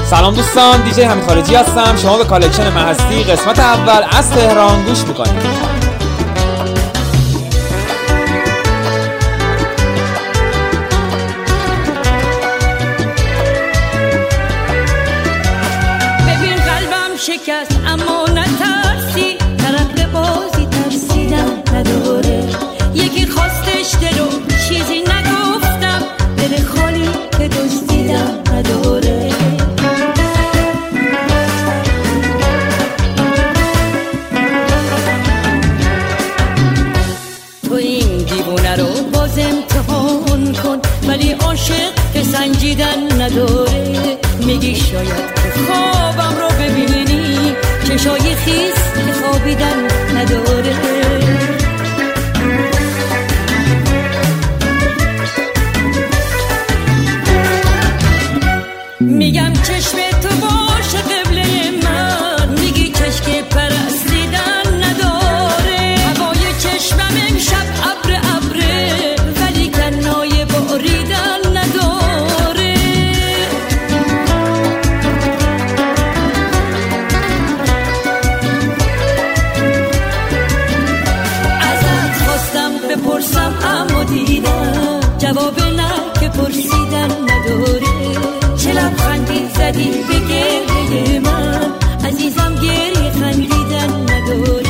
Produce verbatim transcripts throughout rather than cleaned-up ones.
سلام دوستان، دیجی حمید خارجی هستم. شما به کالکشن من هستی قسمت اول از تهران گوش میکنید. شکست اما نترسی، طرف بازی ترسیدم نداره. یکی خواستش دلو چیزی نگفتم، دل خالی که دزدیدم نداره. تو این دیوونه رو باز امتحان کن، ولی عاشق که سنجیدن نداره. میگی شاید که خوابم رو ببینی، چشای خیس که خوابیدن نداره. میگم چشم تو باشه قبله من، میگی چشم پرستیدن نداره. هوای چشمم امشب ابر ابره، ولی کنای باریدن نداره. ازت خواستم بپرسم اما دیدم جواب نه که پرسیدن نداره. چه لبخندی زدی به گریه من، عزیزم گریه خندیدن نداره.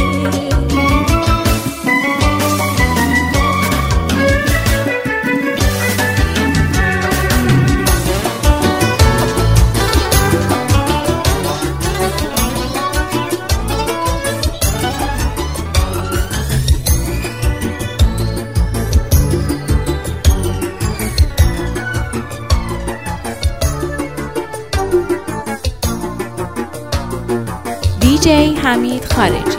دیجی حمید خارجی.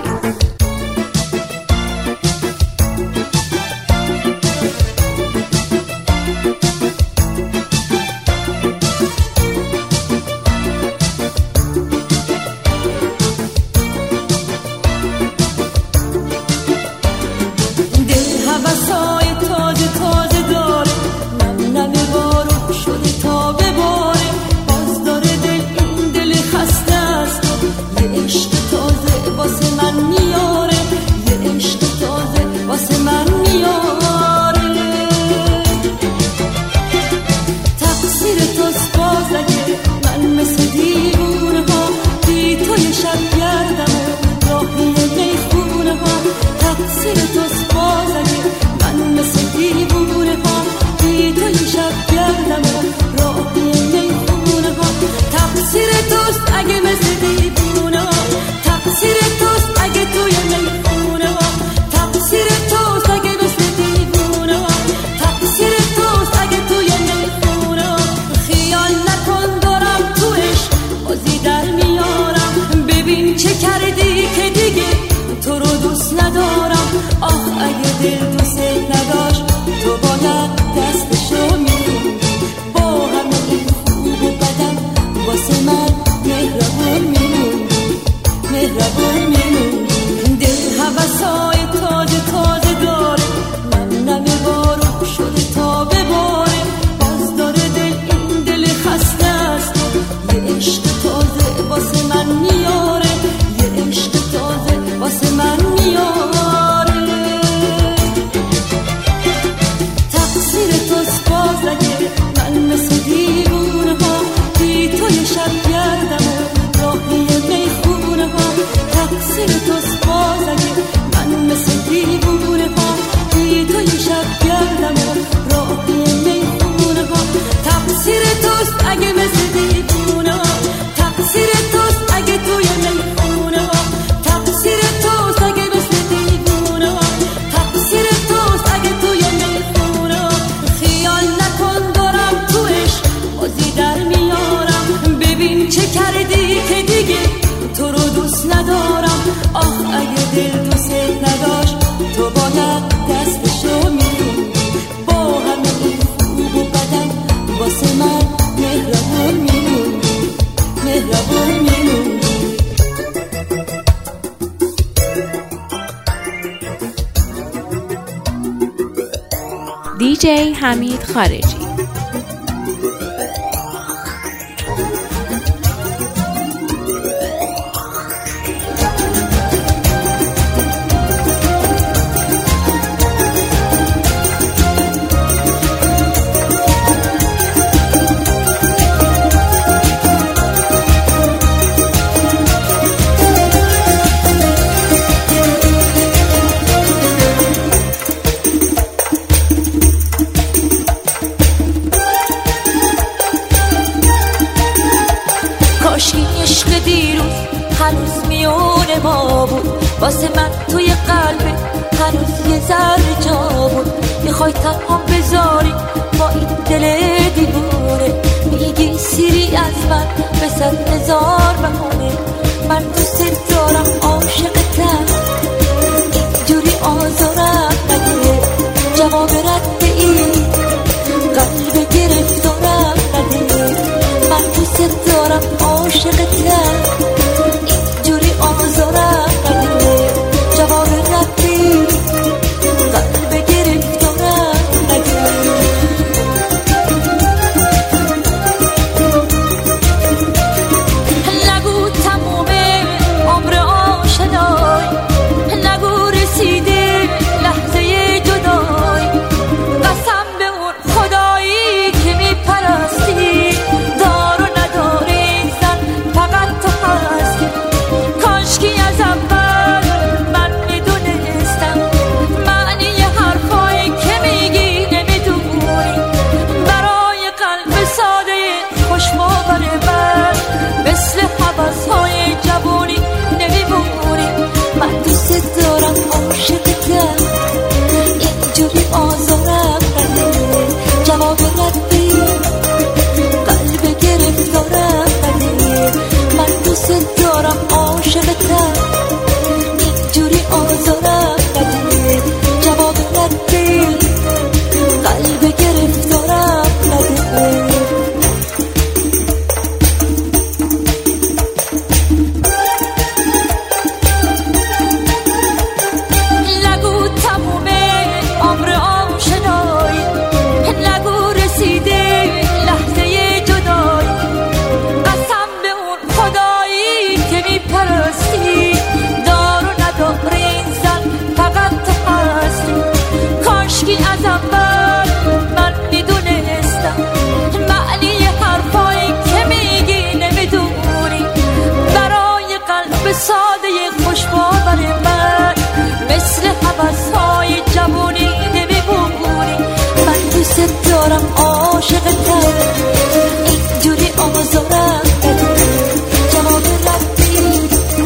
دیجی حمید خارجی. هنوز میونه ما بود، واسه من توی قلبه هنوز یه ذره جا بود. میخوای تنها بذاری با این دل دیواره، میگی سیری از من به صد هزار بهانه. من دوست دارم عاشقتم، اینجوری آزارم نده. جواب رد این قلب گرفتارم نده. من دوست دارم عاشقتم، اینجوری آزارم نده. جواب رد این قلب گرفتارم نده. نگو تموم عمر آشنایی، نگو رسیده لحظه جدایی. قسم به اون خدایی که میپرستی، دار و نداری زن فقط تو هستی. کاشکی از اول من میدونستم معنی حرفایی که میگی نمیدونی. برای قلب ساده خوشباور من مثل حوضهای جوانی نمیمونی. من دوست دارم عاشقتم، اینجوری آزارم نده. جواب ردی قلب گرفتارم نده. من دوست دارم عاشقتم، اینجوری آزارم نده. جواب ردی قلب گرفتارم نده. نگو تموم عمر آشنایی، نگو رسیده لحظه جدایی. قسم به اون خدایی که میپرستی، دار و نداری زن فقط تو هستی. کاشکی از اول من میدونستم معنی حرفایی که میگی نمیدونی. برای قلب ساده خوشباور من مثل حوضهای جوانی نمیمونی. من دوست دارم عاشقتم، اینجوری آزارم نده. جواب ردی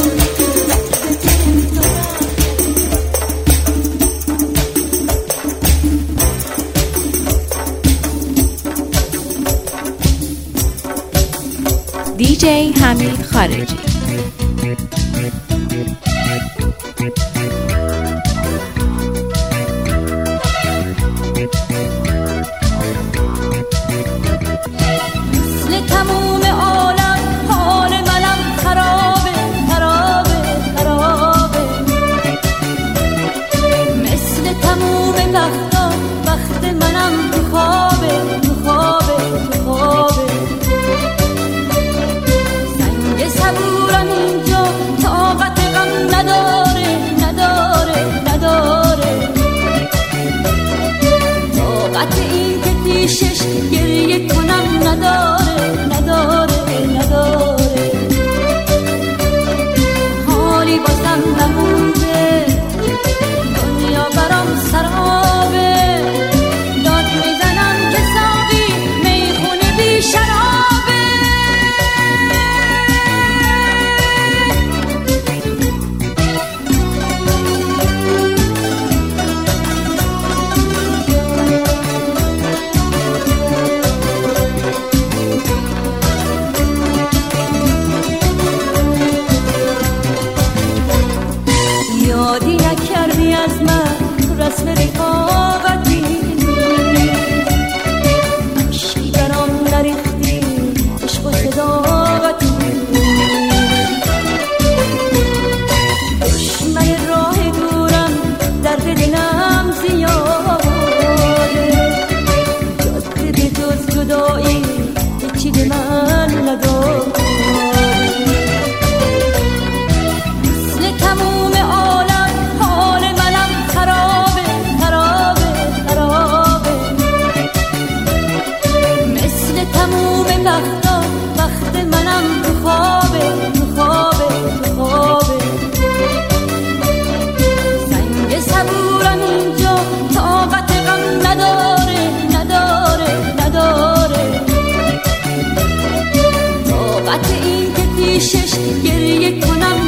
دی جی حمید خارجی. مثل تموم عالم حال منم خرابه خرابه خرابه. مثل تموم وقتا وقت منم تو خوابه تو خوابه تو خوابه. سنگ صبورم اینجا طاقت غم نداره نداره نداره. طاقت این که پیشش گریه کنم نداره نداره نداره. حالی بازم نمونده، دنیا برام سرابه. داد میزنم که ساقی میخونه بی شرابه. یادی نکردی از من رسم رفاقتی، عشقی برام نریختی عشق و صداقتی. دشمن راه دورم درد دلم زیاده. جاده به جز جدایی هیچی به من نداره. مثل تموم عالم حال منم خرابه خرابه خرابه. مثل تموم وقتا وقت منم تو خوابه تو خوابه تو خوابه. سنگ صبورم اینجا طاقت غم نداره نداره نداره. طاقت این که پیشش گریه کنم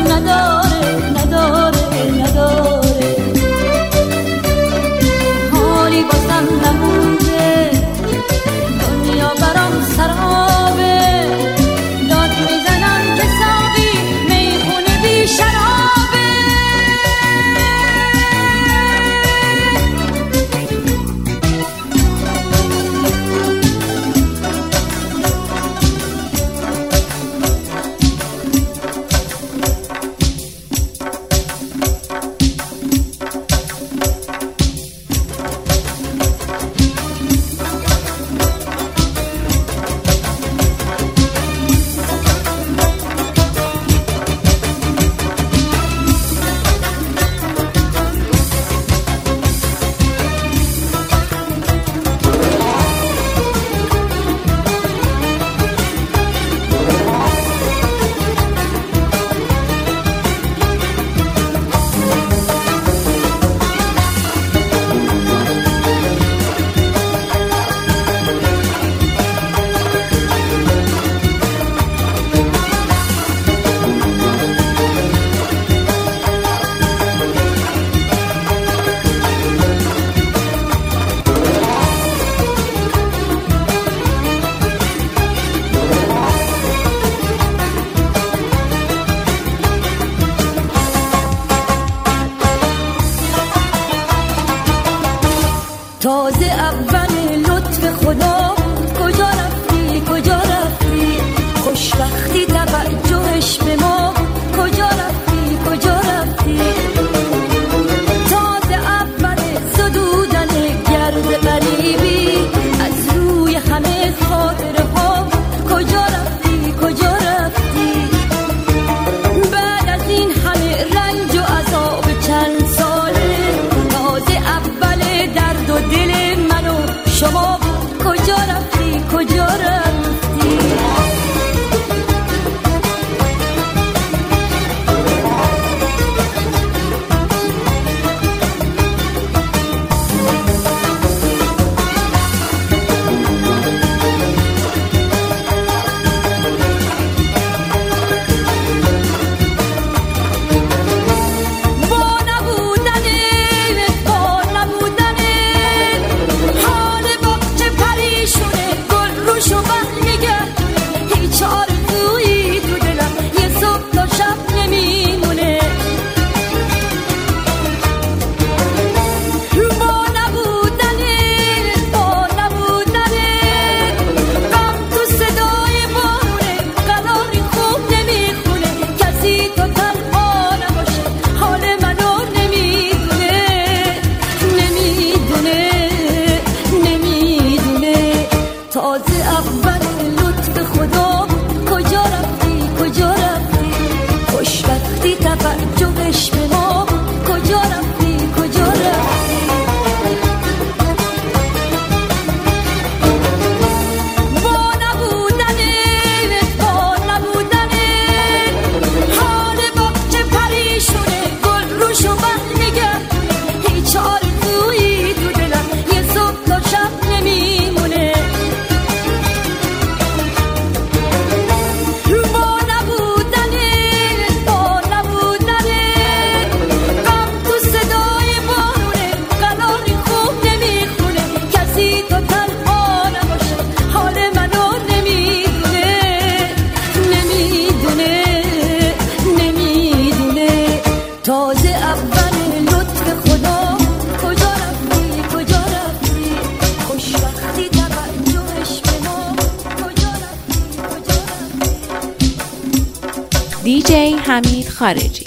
دیجی حمید خارجی.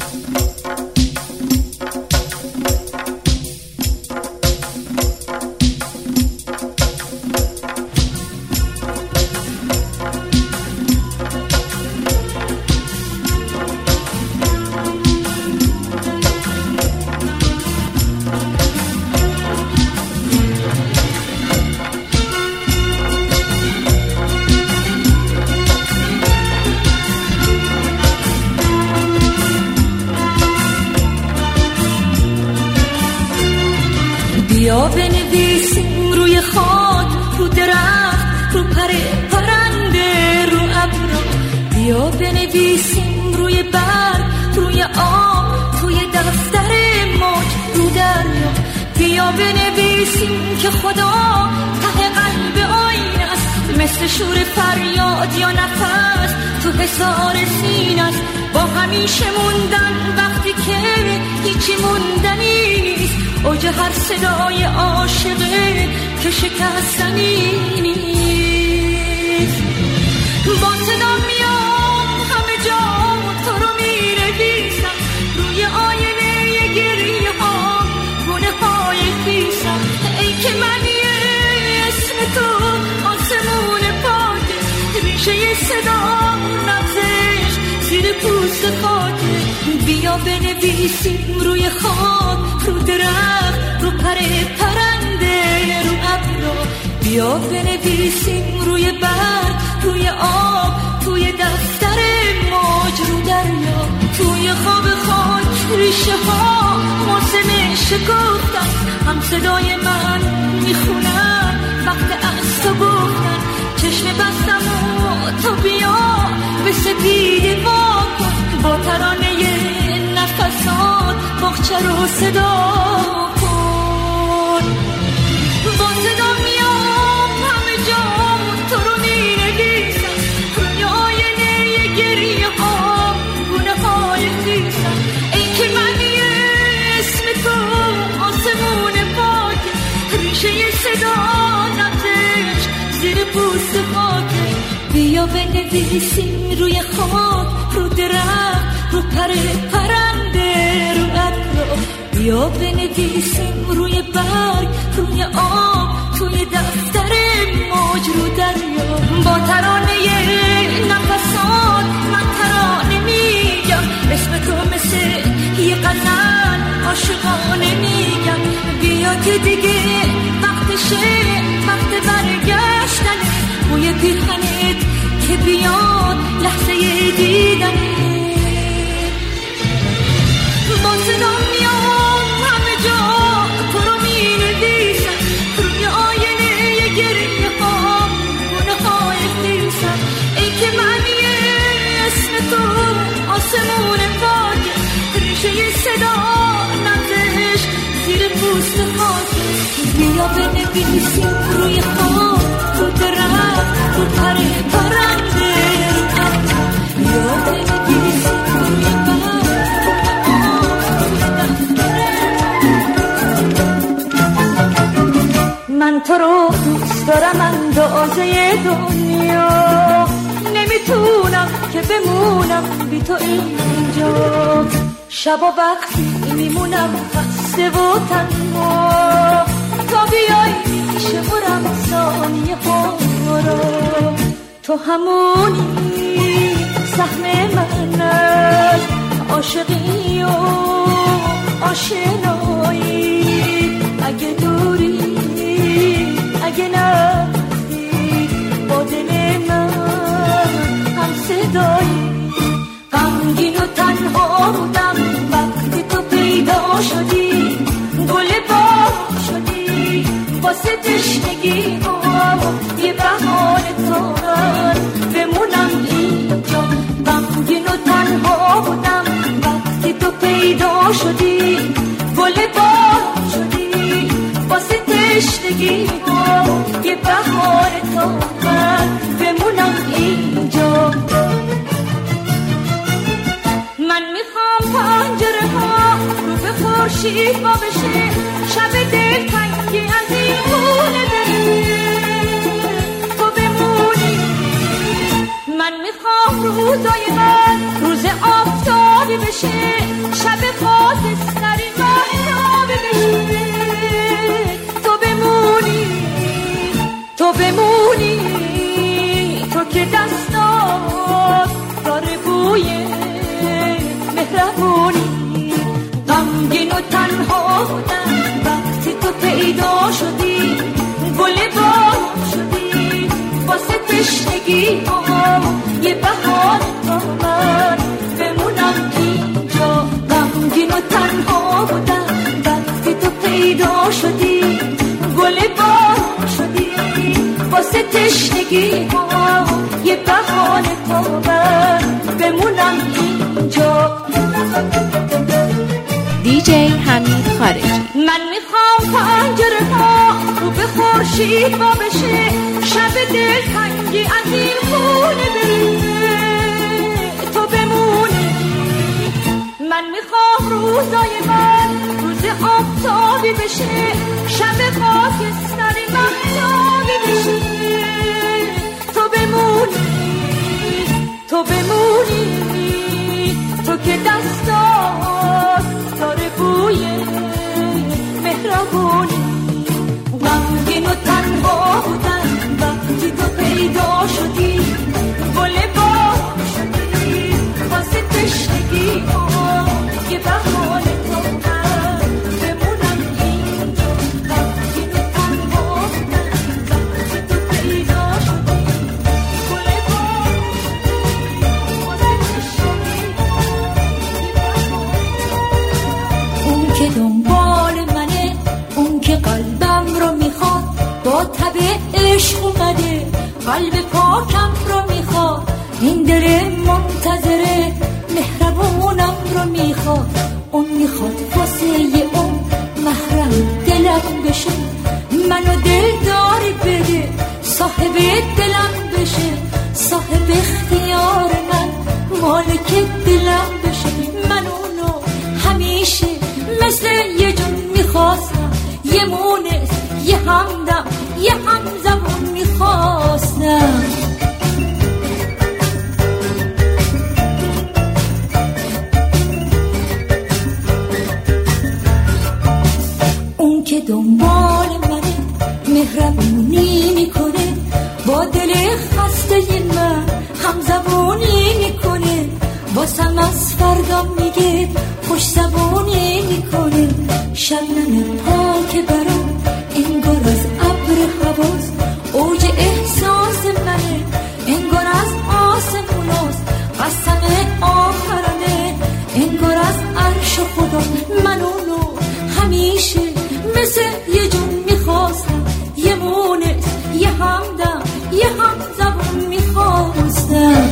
بیا بنویسیم روی خاک، رو درخت، رو پر پرنده، رو ابر. بیا بنویسیم روی برگ، روی آب، توی دفتر موج، رو دریا. بیا بنویسیم که خدا ته قلب آینه است، مثل شور فریاد یا نفس تو حصار سینه است. با همیشه موندن وقتی که هیچی موندنی نیست، اوج هر صدای عاشقه که شکستنی نیست. با صدا میام همه جا تو رو می‌نویسم، روی آینه گریه ها گونه های خیسم. ای که من اسم تو آسمون پاکه، ریشه صدا نبزش زیر پوست خاکه. بیا بنویسیم روی خاک، رو درخت، رو پر پرنده، رو ابر. بیا بنویسیم روی برگ، روی آب، توی دفتر موج، رو دریا. توی خواب خاک ریشه ها موسم شکفتن، هم صدای من میخونن وقت از تو گفتن. چشم بستم و تو بیا به سپیده واکن، با ترانه نفسات باغچه رو صدا کن. با صدا میام همه جا تو رو می‌نویسم، روی آینه گریه ها گونه های خیسم. ای که من اسم تو آسمون پاکه، ریشه صدا نبزش زیر پوست خاکه. بیا بنویسیم روی خاک، رو درخت، رو پر پرنده، رو ابر. بیا بنویسیم روی برگ، روی آب، توی دفتر موج، رو دریا. با ترانه نفسات من ترانه میگم، اسم تو مثل یه غزل عاشقانه میگم. بیا که دیگه وقتشه، وقت برگشتنه، بوی پیرهنت که بیاد لحظه دیدنه. با صدا میام همه جا تو رو می‌نویسم، روی آینه گریه ها گونه های خیسم. ای که من اسم تو آسمون پاکه، ریشه صدا نبزش زیر پوست خاکه. بیا بنویسیم روی خاک، رو درخت، رو پر پرنده، رو ابر. بیا بنویسیم روی برگ. من تو رو دوست دارم اندازه دنیا، نمیتونم که بمونم بی تو اینجا. شب و وقتی میمونم خسته و تنها، تا بیایی شمرم ثانیه ها رو. تو همونی سهم من است، عاشقی و آشنایی. اگه دوری اگه نبودی با دل من هم صدایی. غمگین و تنها بودم وقتی تو پیدا شدی، گل باغ شدی واسه تشنگی و یه بهار تازه بمونم اینجا. غمگین و تنها بودم وقتی تو پیدا شدی، گل باغ شدی واسه تشنگی و یه بهار تازه بمونم اینجا. من میخوام پنجره ها رو به خورشید با بشه، شب دلتنگی از این خونه بره تو بمونی. من میخوام روزای من بشه، شب خاکستری مهراب بشه. تو بمونی، تو بمونی، تو که دستات داره بوی مهربونی. غمگین و تنها بودم وقتی تو پیدا شدی، گل بار شدی واسه تشنگی ها، یه بهار با من بمونم اینجا. غمگین و تنها بودم وقتی تو پیدا شدی، گل بار شدی واسه تشنگی ها، یه بهار با من بمونم اینجا. دی جی حمید خارجی. من میخوام پنجره ها رو به خورشید وا بشه، شب دلتنگی از این خونه بره. تو بمونی، من میخوام روزای من روز آفتابی بشه، شب خاکستری مهتابی بشه. تو بمونی، تو بمونی، تو که دستات داره بوی مهربونی. غمگین و تنها بودن وقتی تو پیدا شدی، گل بار شدی واسه تشنگی ها، یه بهار تو من بمونم اینجا. غمگین و تنها بودن وقتی تو پیدا شدی، گل بار شدی واسه تشنگی ها، اون که دنبال منه، اون که قلبم رو میخواد، با تب عشق اومده قلب پاکم رو میخواد. این دل منتظره مهربونم رو میخواد، اون میخواد واسه اون محرم دلم بشه. منو دلداری بده، صاحب دلم بشه، صاحب اختیار من، مالک دلم بشه. من اونو همیشه مثل یه جون میخواستم، یه مونس، یه همدم، یه همزبون میخواستم. اون که دنبال منه مهربونی میکنه، با دل خسته من همزبونی میکنه، واسم از فردا میگه خوش زبونی میکنه. شبنم پاک برام انگار از ابر حواس، اوج احساس منه انگار از آسموناست. قسم آخرانه انگار از عرش خدا. من اونو همیشه مثل یه جون میخواستم، یه مونس، یه همدم، یه همزبون میخواستم.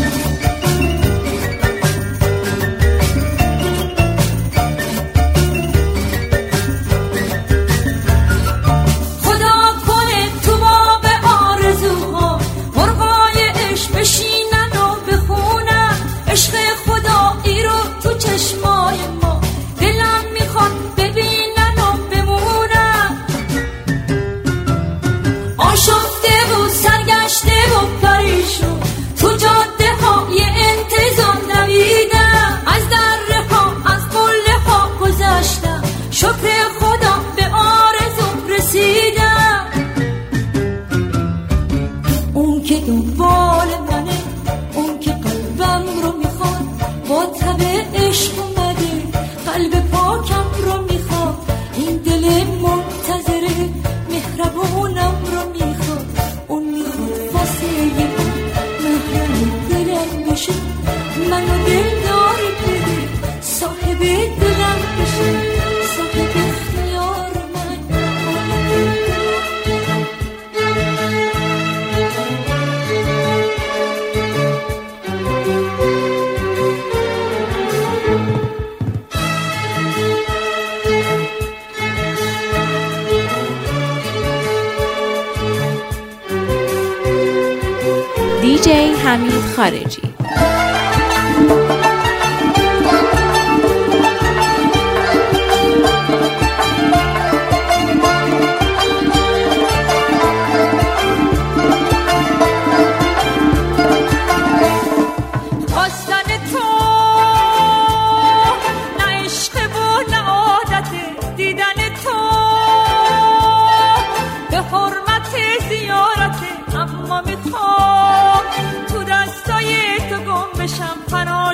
دی جی حمید خارجی.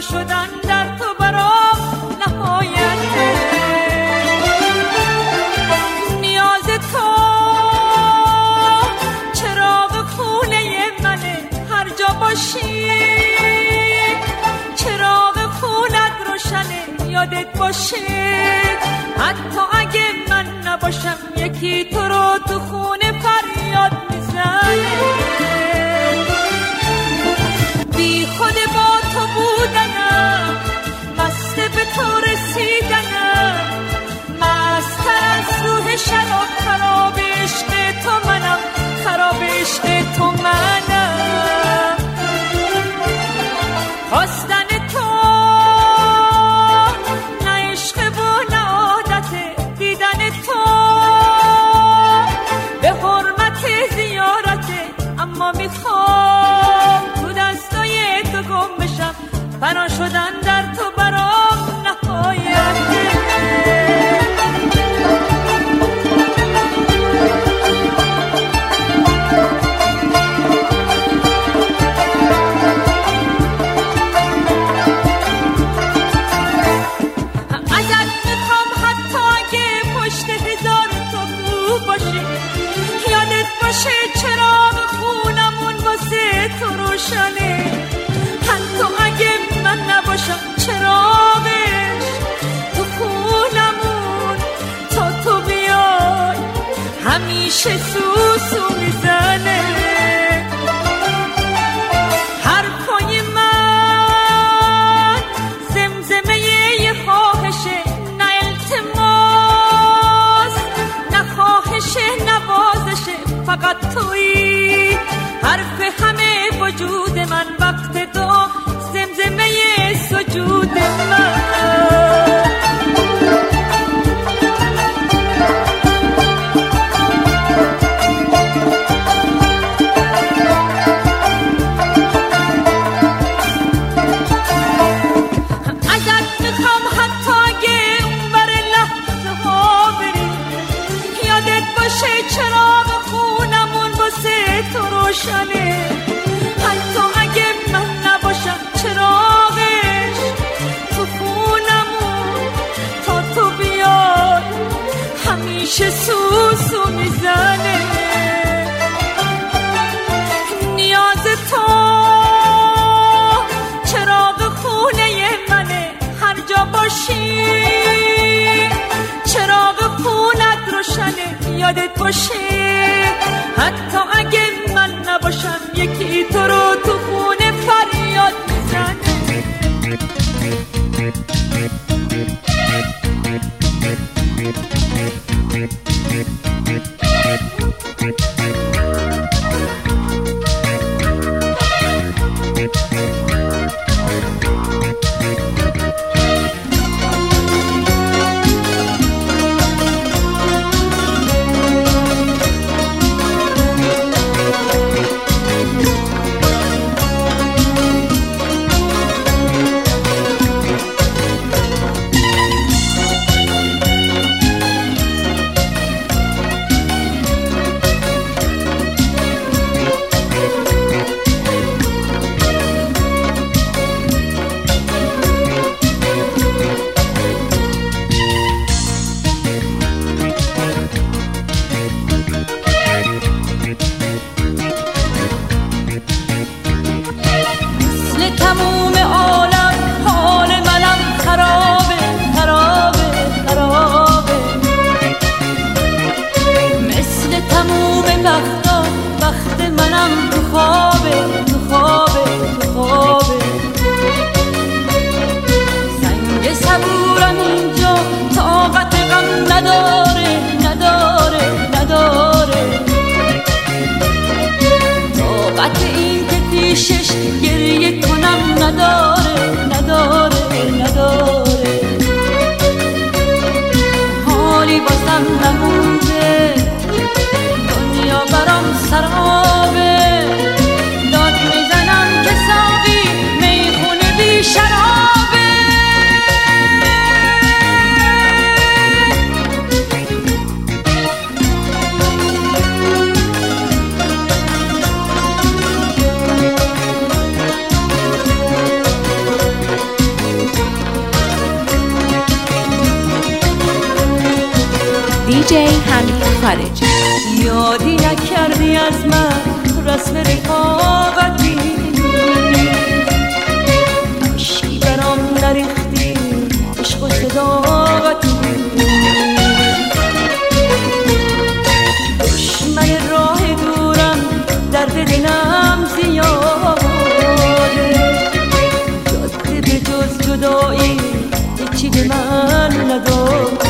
فنا شدن در تو برام نهایته. نیاز تو چراغ خونه منه، هر جا باشی چراغ خونت روشنه، یادت باشه حتی اگه من نباشم یکی تو رو تو خونه فریاد میزنه. بی خود با تو بودنم، مست به تو رسیدنم، مستر از روح شراب، خراب عشق تو منم، خراب عشق تو منم. خواستن تو نه عشق و نه عادته، دیدن تو به حرمت زیارته، اما میخوام تو دستای تو گم بشم، فنا شدن در تو برام نهایته. چراغ خونمون واسه تو روشنه، حتی اگه من نباشم چراغش تو خونمون تا تو بیای همیشه سوسو میزنه. حرفای من زمزمه یه خواهشه، نه التماس نه خواهشه نه بازشه، فقط تویی حرف همه وجود من، وقت تو زمزمه سجود من. ازت میخوام حتی اگه اونور لحظه ها بری، یادت باشه چراغ خونمون واسه تو روشنه، حتی اگه من نباشم چراغش تو خونمون تا تو بیای همیشه سوسو میزنه. نیاز تو چراغ خونه منه، هر جا باشی چراغ خونت روشنه، یادت باشه حتی اگه من نباشم یکی تو رو تو خونه فریاد میزنه. نداره نداره نداره حالی بازم نمونده دنیا برام سرابه داد میزنم که ساقی میخونه بی شرابه دی جی حمید خارجی. یادی نکردی از من رسم رفاقتی، عشقی برام نریختی عشق و صداقتی، دشمن راه دورم درد دلم زیاده، جاده به جز جدایی هیچی به من نداد.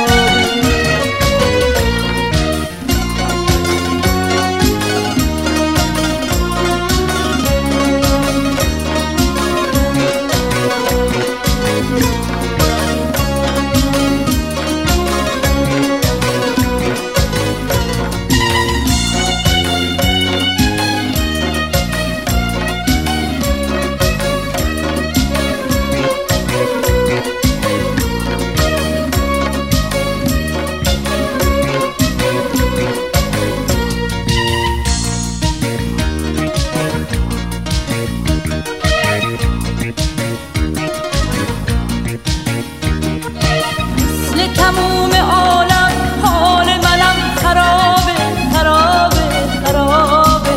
تموم عالم حال منم خرابه خرابه خرابه،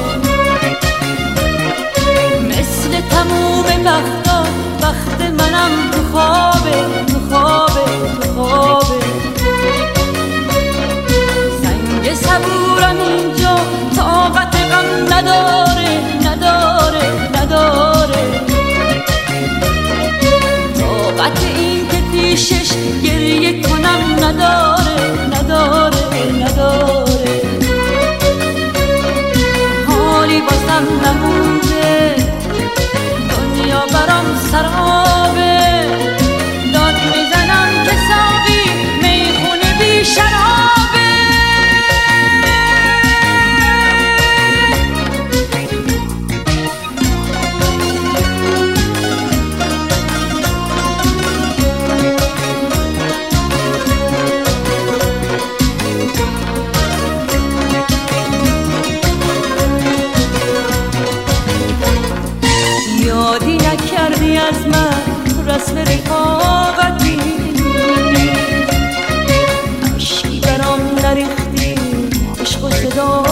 مثل تموم وقتا وقت منم تو خوابه تو خوابه تو خوابه، سنگ صبورم اینجا طاقت غم نداره نداره نداره، طاقت این که پیشش گریه کنم نداره نداره نداره، حالی بازم نمونده دنیا برام سرابه، داد میزنم که ساقی میخونه بی شرابه. یادی نکردی از من رسم رفاقتی، عشقی برام نریختی عشق و صدا